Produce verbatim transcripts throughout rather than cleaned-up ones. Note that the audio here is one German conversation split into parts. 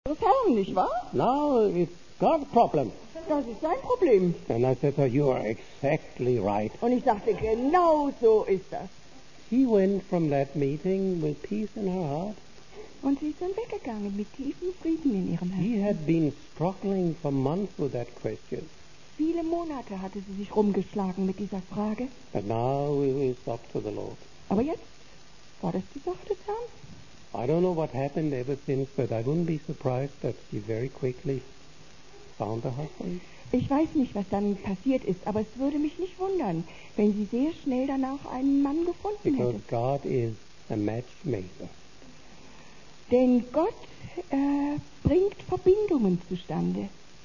des Herrn, nicht wahr? No, it's God's problem. Das ist sein Problem. And I said to her, you are exactly right. Und ich sagte, genau so ist das. She went from that meeting with peace in her heart. Und sie ist dann weggegangen mit tiefem Frieden in ihrem Herzen. She had been struggling for months with that question. Viele Monate hatte sie sich rumgeschlagen mit dieser Frage. But now we will stop to the Lord. Aber jetzt war das die Sache des Herrn. I don't know what happened ever since, but I wouldn't be surprised that she very quickly found a husband. Ich weiß nicht, was dann passiert ist, aber es würde mich nicht wundern, wenn sie sehr schnell danach einen Mann gefunden Because hätte. God is a matchmaker. Denn Gott äh, bringt Verbindungen zustande.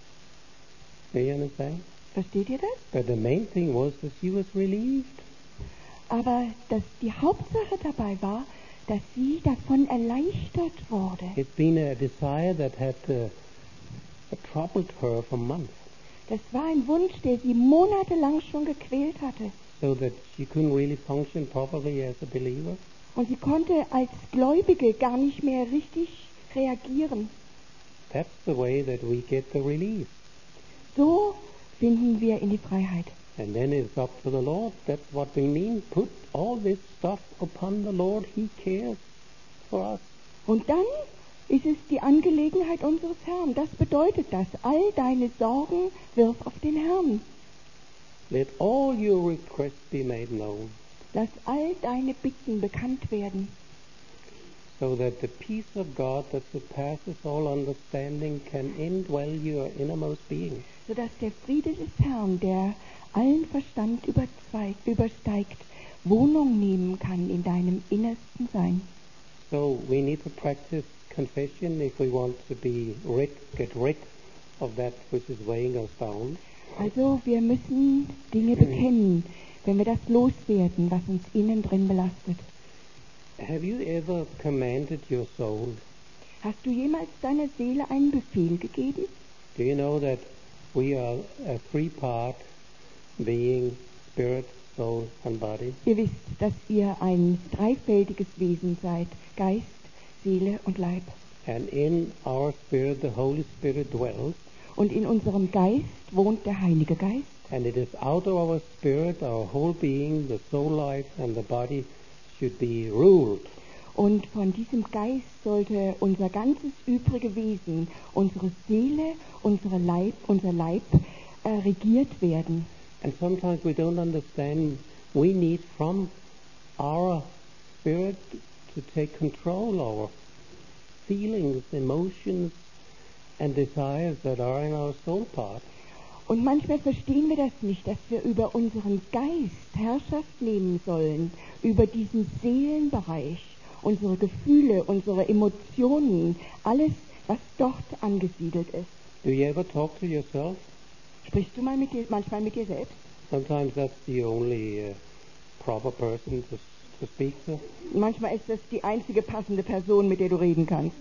Do you understand? Versteht ihr das? But the main thing was that she was relieved. Aber dass die Hauptsache dabei war, dass sie davon erleichtert wurde. It's been a desire that had uh, troubled her for months, Das war ein Wunsch, der sie monatelang schon gequält hatte. so that she couldn't really function properly as a believer. Und sie konnte als Gläubige gar nicht mehr richtig reagieren. That's the way that we get the release. So finden wir in die Freiheit. And then it's up to the Lord. That's what we mean. Put all this stuff upon the Lord. He cares for us. Und dann ist es die Angelegenheit unseres Herrn. Das bedeutet das. All deine Sorgen wirf auf den Herrn. Let all your requests be made known, Lass all deine Bitten bekannt werden, so that the peace of God that surpasses all understanding can indwell your innermost being. sodass der Friede des Herrn, der allen Verstand überzweigt, übersteigt, Wohnung nehmen kann in deinem innersten Sein. So we need to practice confession if we want to be rid, get rid of that which is weighing us down. Also wir müssen Dinge bekennen, wenn wir das loswerden, was uns innen drin belastet. Have you ever commanded your soul? Hast du jemals deiner Seele einen Befehl gegeben? Do you know that we are a three-part being, spirit, soul, and body? Ihr wisst, dass ihr ein dreifältiges Wesen seid, Geist, Seele und Leib. And in our spirit, the Holy Spirit dwells. Und in unserem Geist wohnt der Heilige Geist. And it is out of our spirit, our whole being, the soul life, and the body should be ruled. Und von diesem Geist sollte unser ganzes übrige Wesen, unsere Seele, unsere Leib, unser Leib äh, regiert werden. And sometimes we don't understand. We need from our spirit to take control over feelings, emotions, and desires that are in our soul part. Und manchmal verstehen wir das nicht, dass wir über unseren Geist Herrschaft nehmen sollen, über diesen Seelenbereich, unsere Gefühle, unsere Emotionen, alles, was dort angesiedelt ist. Do you ever talk to yourself? Sprichst du mal mit dir, manchmal mit dir selbst? Sometimes that's the only uh, proper person to, to speak to. Manchmal ist das die einzige passende Person, mit der du reden kannst.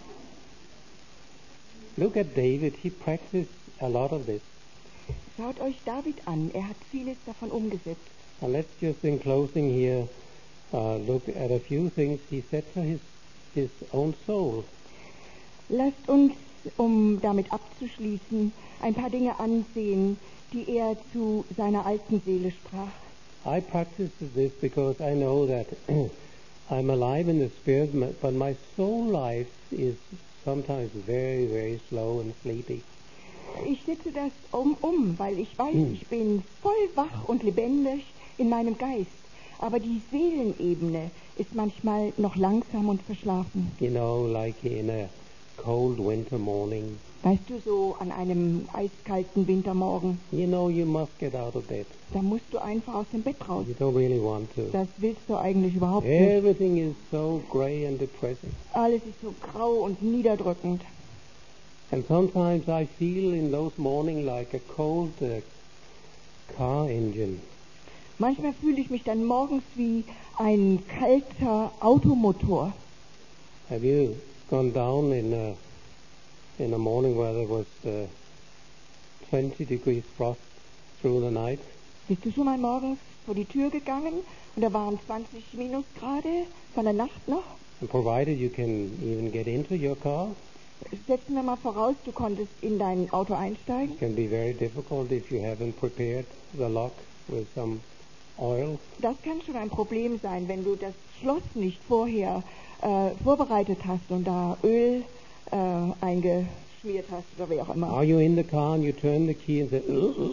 Look at David. He practiced a lot of this. Schaut euch David an, er hat vieles davon umgesetzt. And let's just in closing here uh, look at a few things he said to his, his own soul. Lasst uns, um damit abzuschließen, ein paar Dinge ansehen, die er zu seiner alten Seele sprach. I practice this because I know that I'm alive in the spirit, but my soul life is sometimes very, very slow and sleepy. Ich setze das um, um, weil ich weiß, ich bin voll wach und lebendig in meinem Geist. Aber die Seelenebene ist manchmal noch langsam und verschlafen. You know, like in a cold winter morning. Weißt du, so an einem eiskalten Wintermorgen, You know you must get out of bed. da musst du einfach aus dem Bett raus. You don't really want to. Das willst du eigentlich überhaupt nicht. Everything is so gray and depressing. Alles ist so grau und niederdrückend. And sometimes I feel in those mornings like a cold uh, car engine. Manchmal fühle ich mich dann morgens wie ein kalter Automotor. Have you gone down in a, in a morning where there was uh, twenty degrees frost through the night? Bist du schon mal morgens vor die Tür gegangen und da waren zwanzig Minusgrade von der Nacht noch? And provided you can even get into your car, Setzen wir mal voraus, du konntest in dein Auto einsteigen. It can be very difficult if you haven't prepared the lock with some oil. Das kann schon ein Problem sein, wenn du das Schloss nicht vorher äh, vorbereitet hast und da Öl äh, eingeschmiert hast oder wie auch immer. Are you in the car and you turn the key and say,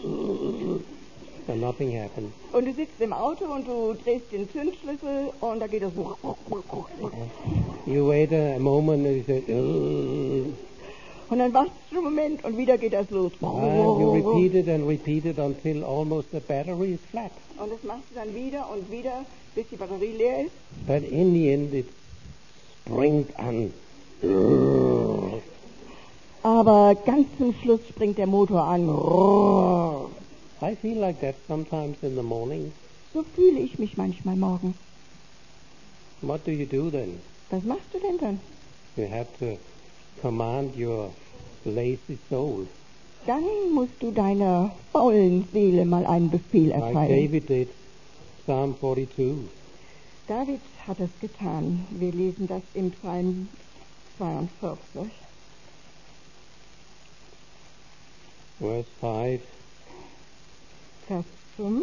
and nothing happens? Und du sitzt im Auto und du drehst den Zündschlüssel und da geht es so. You wait a moment and you say, Und dann wartest du einen Moment und wieder geht das los. and you repeat it and repeat it until almost the battery is flat. Und das machst du dann wieder und wieder, bis die Batterie leer ist. But in the end it springs an. Aber ganz zum Schluss springt der Motor an. I feel like that sometimes in the morning. So fühle ich mich manchmal morgens. What do you do then? Was machst du denn dann? You have to command your lazy soul, Dann musst du deiner faulen Seele mal einen Befehl like erteilen. David did, Psalm forty-two. David hat es getan. Wir lesen das im Psalm zweiundvierzig. Verse five. Vers fünf.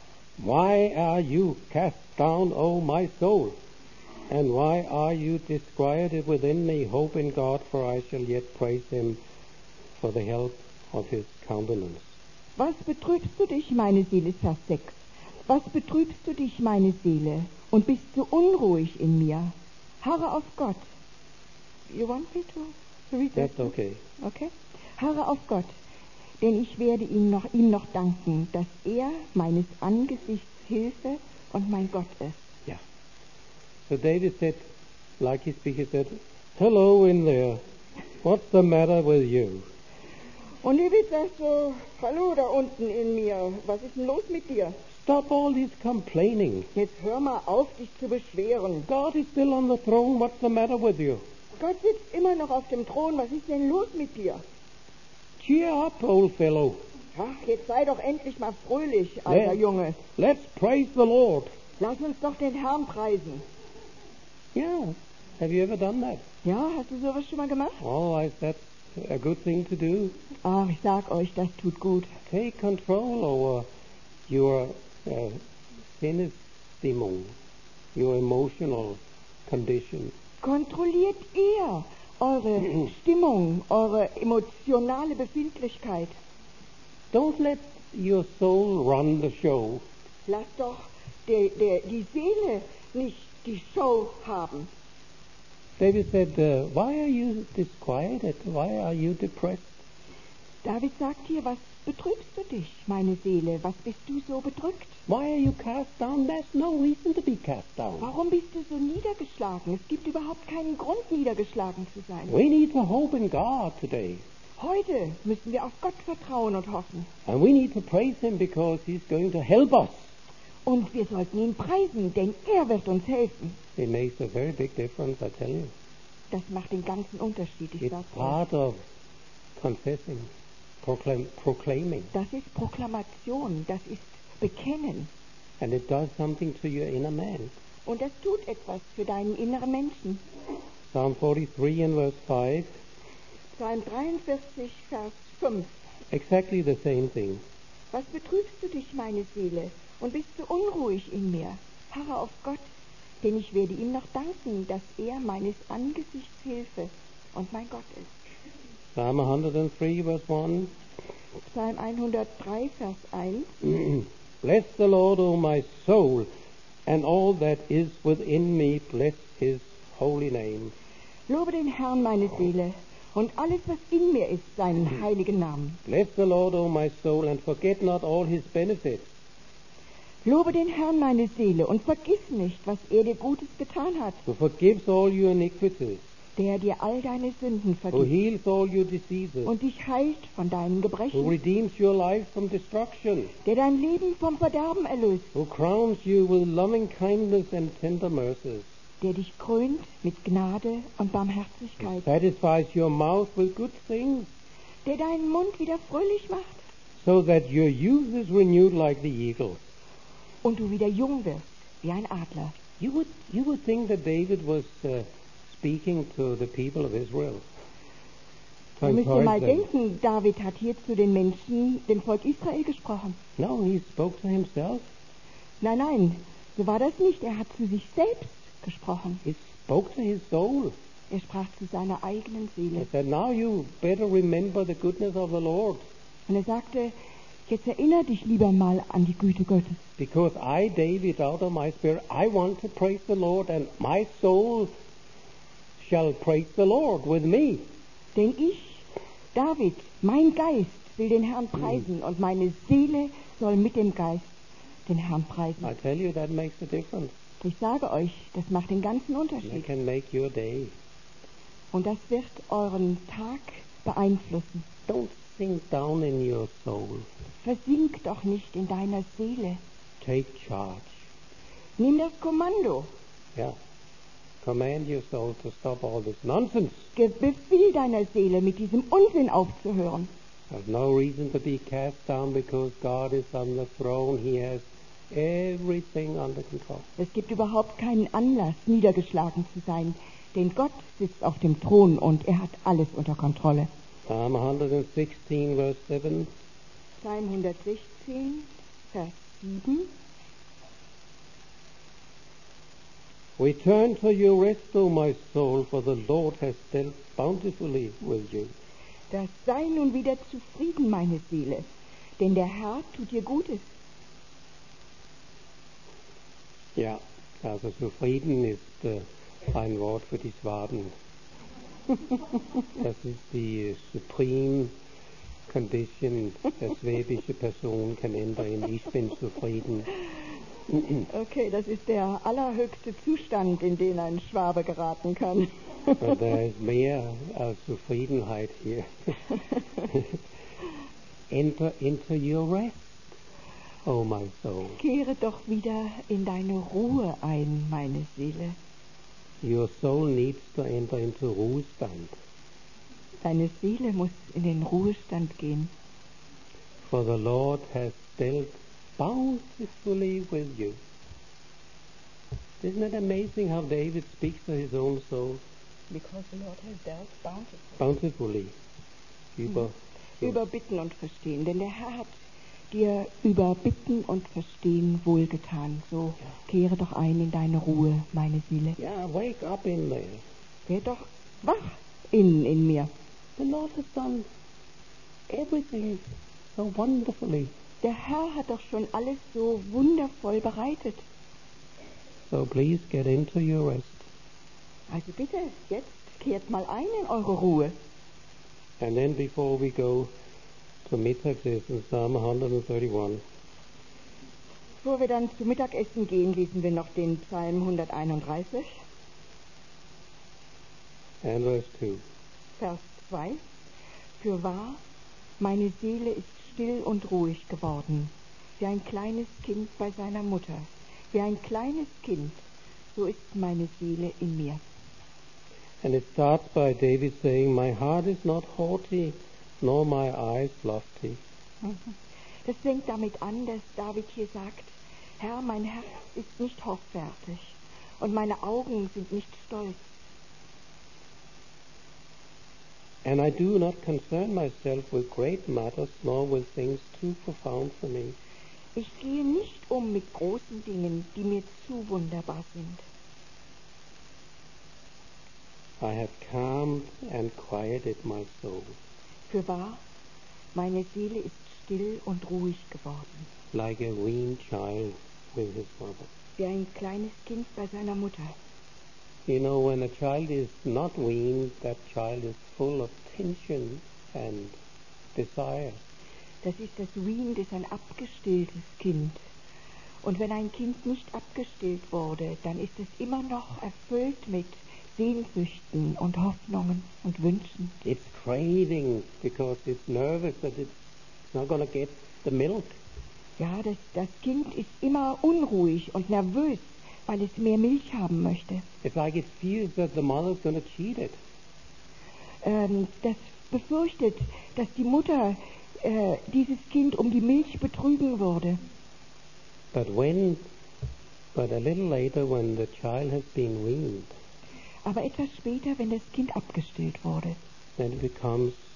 Why are you cast down, O my soul? And why are you disquieted within me? Hope in God, for I shall yet praise him for the help of his countenance. Was betrübst du dich, meine Seele? Vers sechs. Was betrübst du dich, meine Seele, und bist so unruhig in mir? Harre auf Gott. You want me to, to read that? That's okay. Okay. Harre auf Gott, denn ich werde ihm noch, ihm noch danken, dass er meines Angesichts Hilfe und mein Gott ist. Yeah. So David said, like his speaker said, hello in there. What's the matter with you? Und David sagt so, hallo da unten in mir, was ist denn los mit dir? Stop all this complaining. Jetzt hör mal auf, dich zu beschweren. God is still on the throne. What's the matter with you? Gott sitzt immer noch auf dem Thron, was ist denn los mit dir? Cheer up, old fellow. Ach, jetzt sei doch endlich mal fröhlich, alter Let- Junge. Let's praise the Lord. Lass uns doch den Herrn preisen. Yeah. Have you ever done that? Ja, hast du sowas schon mal gemacht? Oh, I, that's a good thing to do. Ach, ich sag euch, das tut gut. Take control over your uh, Sinnesstimmung, your emotional condition. Kontrolliert ihr eure Stimmung, eure emotionale Befindlichkeit. Don't let your soul run the show. Lass doch der, der, die Seele nicht die Show haben. David said, uh, why are you disquieted? Why are you depressed? David sagt hier, was betrübst du dich, meine Seele? Was bist du so bedrückt? Why are you cast down? There's no reason to be cast down. Warum bist du so niedergeschlagen? Es gibt überhaupt keinen Grund, niedergeschlagen zu sein. We need to hope in God today. Heute müssen wir auf Gott vertrauen und hoffen. And we need to praise him because he's going to help us. Und wir sollten ihn preisen, denn er wird uns helfen. It makes a very big difference, I tell you. Das macht den ganzen Unterschied, ich It's sag's euch. part of confessing, proclaim, proclaiming. Das ist Proklamation, das ist Bekennen. And it does something to your inner man. Und das tut etwas für deinen inneren Menschen. Psalm forty-three and verse five, Psalm dreiundvierzig, Vers fünf. exactly the same thing. Was betrübst du dich, meine Seele, und bist so unruhig in mir? Harre auf Gott, denn ich werde ihm noch danken, dass er meines Angesichts Hilfe und mein Gott ist. Psalm one oh three verse one, Psalm hundertdrei, Vers eins. bless the Lord, O my soul, and all that is within me, bless his holy name. Lobe den Herrn, meine Seele, und alles, was in mir ist, seinen heiligen Namen. Bless the Lord, O my soul, and forget not all his benefits, Lobe den Herrn, meine Seele, und vergiss nicht, was er dir Gutes getan hat, who forgives all your iniquities, der dir all deine Sünden who vergibt heals all your diseases, und dich heilt von deinen who Gebrechen, redeems your life from destruction, der dein Leben vom Verderben erlöst, who crowns you with loving kindness and tender mercies, der dich krönt mit Gnade und Barmherzigkeit, satisfies your mouth with good things, der deinen Mund wieder fröhlich macht so that your youth is renewed like the eagle. und du wieder jung wirst wie ein Adler. You would, you would think that David was uh, speaking to the people of Israel. Da to müsst ihr mal encourage them. denken, David hat hier zu den Menschen, dem Volk Israel gesprochen. No, he spoke to himself. Nein, nein, so war das nicht. Er hat zu sich selbst gesprochen. He spoke to his soul. Er sprach zu seiner eigenen He Seele. said, now you better remember the goodness of the Lord, Und er sagte, jetzt erinnere dich lieber mal an die Güte Gottes. because I, David, out of my spirit, I want to praise the Lord, and my soul shall praise the Lord with me. Denn ich, David, mein Geist will den Herrn preisen und meine Seele soll mit dem Geist den Herrn preisen. I tell you, that makes a difference. Ich sage euch, das macht den ganzen That Unterschied. can make your day. Und das wird euren Tag beeinflussen. Don't sink down in your soul. Versink doch nicht in deiner Seele. Take charge. Nimm das Kommando. Yeah. Command your soul to stop all this nonsense. Ge- Befiehl deiner Seele, mit diesem Unsinn aufzuhören. There's no reason to be cast down because God is on the throne. He has everything under control. Es gibt überhaupt keinen Anlass, niedergeschlagen zu sein, denn Gott sitzt auf dem Thron und er hat alles unter Kontrolle. Psalm one sixteen, verse seven. Psalm hundertsechzehn, Vers sieben. Return to your rest, O my soul, for the Lord has dealt bountifully with you. Das sei nun wieder zufrieden, meine Seele, denn der Herr tut dir Gutes. Ja, also zufrieden ist äh, ein Wort für die Schwaben. Das ist die Supreme Condition, der schwäbische Person kann ändern. Ich bin zufrieden. Okay, das ist der allerhöchste Zustand, in den ein Schwabe geraten kann. Aber da ist mehr als Zufriedenheit hier. Enter into your rest, oh my soul. Kehre doch wieder in deine Ruhe ein, meine Seele. Your soul needs to enter into Ruhestand. Deine Seele muss in den Ruhestand gehen. For the Lord has dealt bountifully with you. Isn't it amazing how David speaks to his own soul? Because the Lord has dealt bountifully. Bountifully. Über, Über Bitten und Verstehen, denn der Herr hat dir über Bitten und Verstehen wohlgetan. So kehre doch ein in deine Ruhe, meine Seele. Yeah, wake up in there. Werd doch wach innen in mir. The Lord has done everything so wonderfully. Der Herr hat doch schon alles so wundervoll bereitet. So please get into your rest. Also bitte, jetzt kehrt mal ein in eure Ruhe. And then before we go to Mittagessen, Psalm one thirty-one. Bevor wir dann zum Mittagessen gehen, lesen wir noch den Psalm hunderteinunddreißig, And verse two. Vers zwei. Fürwahr, meine Seele ist still und ruhig geworden, wie ein kleines Kind bei seiner Mutter. Wie ein kleines Kind, so ist meine Seele in mir. And it starts by David saying, My heart is not haughty, nor my eyes lofty. Das fängt damit an, dass David hier sagt, Herr, mein Herz ist nicht hoffärtig und meine Augen sind nicht stolz. And I do not concern myself with great matters, nor with things too profound for me. Ich gehe nicht um mit großen Dingen, die mir zu wunderbar sind. I have calmed and quieted my soul. Fürwahr, meine Seele ist still und ruhig geworden, Like a weaned child with his mother. wie ein kleines Kind bei seiner Mutter. You know, when a child is not weaned, that child is full of tension and desire. Das ist das Wien, das ist ein abgestilltes Kind. Und wenn ein Kind nicht abgestillt wurde, dann ist es immer noch erfüllt mit Sehnsüchten und Hoffnungen und Wünschen. It's craving because it's nervous that it's not going to get the milk. Ja, das, das Kind ist immer unruhig und nervös, weil es mehr Milch haben möchte. It's like it fears that the mother's going to cheat it. Ähm, das befürchtet, dass die Mutter äh, dieses Kind um die Milch betrügen würde. But when, but a little later, when the child has been weaned, Aber etwas später, wenn das Kind abgestillt wurde, then it becomes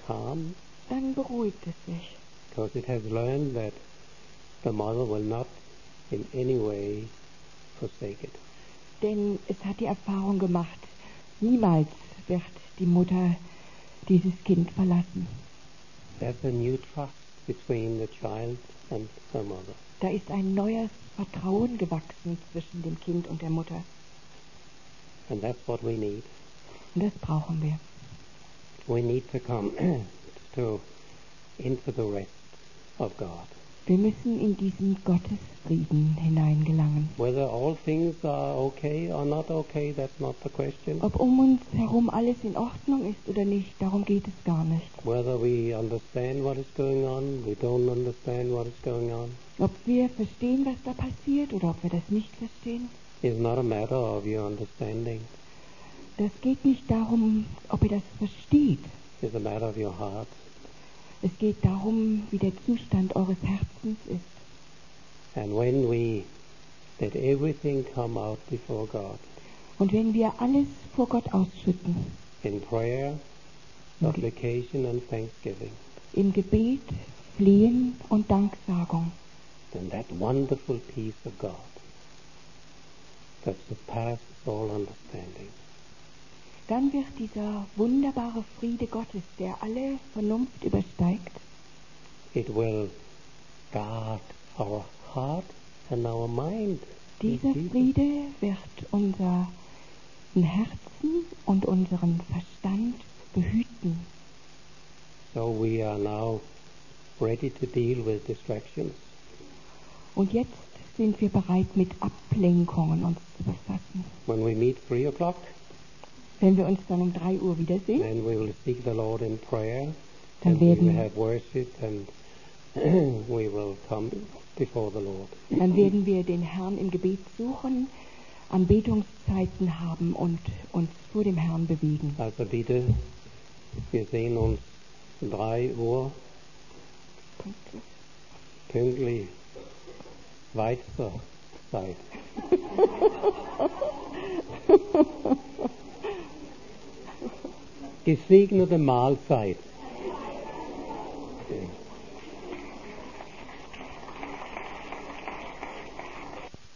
calm dann beruhigt es sich. because it has learned that the mother will not in any way forsake it. Denn es hat die Erfahrung gemacht, niemals wird die Mutter dieses Kind verlassen. There's a new trust between the child and her mother. Da ist ein neues Vertrauen gewachsen zwischen dem Kind und der Mutter. And that's what we need. Und das brauchen wir. We need to come to into the rest of God. Wir müssen in diesen Gottesfrieden hineingelangen. Whether all things are okay or not okay, that's not the question. Ob um uns herum alles in Ordnung ist oder nicht, darum geht es gar nicht. Whether we understand what is going on, we don't understand what is going on, Ob wir verstehen, was da passiert, oder ob wir das nicht verstehen, is not a matter of your understanding. das geht nicht darum, ob ihr das versteht. It's a matter of your heart. Es geht darum, wie der Zustand eures Herzens ist. And when we let everything come out before God Und wenn wir alles vor Gott ausschütten, in prayer, supplication, and thanksgiving, im Gebet, Flehen und Danksagung, then that wonderful peace of God that surpasses all understanding dann wird dieser wunderbare Friede Gottes, der alle Vernunft übersteigt, it will guard our heart and our mind. dieser Friede wird unser Herzen und unseren Verstand behüten. So we are now ready to deal with distractions. Und jetzt sind wir bereit, mit Ablenkungen uns zu befassen. When we meet three o'clock, Wenn wir uns dann um drei Uhr wiedersehen, then we will seek the Lord in prayer, Dann and we will werden- have worship, and we will come before the Lord. dann werden wir den Herrn im Gebet suchen, Anbetungszeiten haben und uns vor dem Herrn bewegen. Also bitte, wir sehen uns drei Uhr pünktlich Schweizer Zeit. Gesegnete Mahlzeit.